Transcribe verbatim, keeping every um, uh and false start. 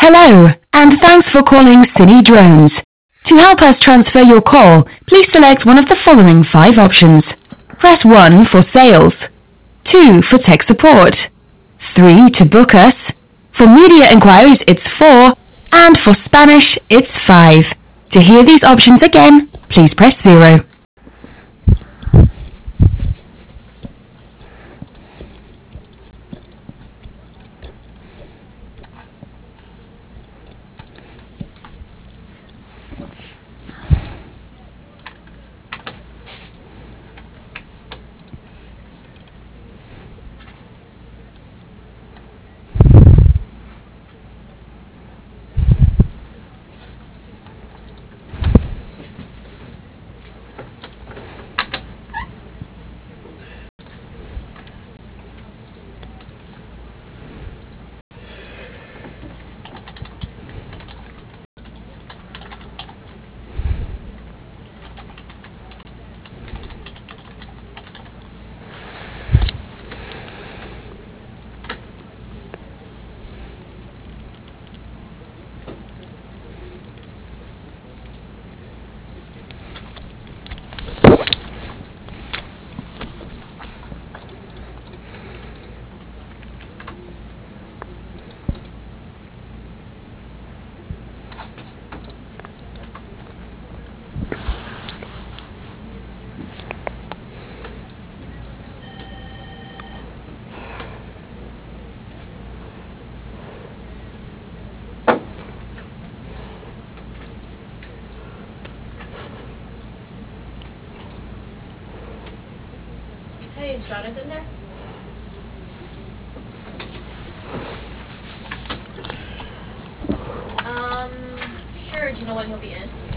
Hello, and thanks for calling Cine Drones. To help us transfer your call, please select one of the following five options. Press one for sales, two for tech support, three to book us, for media inquiries it's four, and for Spanish it's five. To hear these options again, please press zero. Hey, is Jonathan there? Um, sure. Do you know when he'll be in?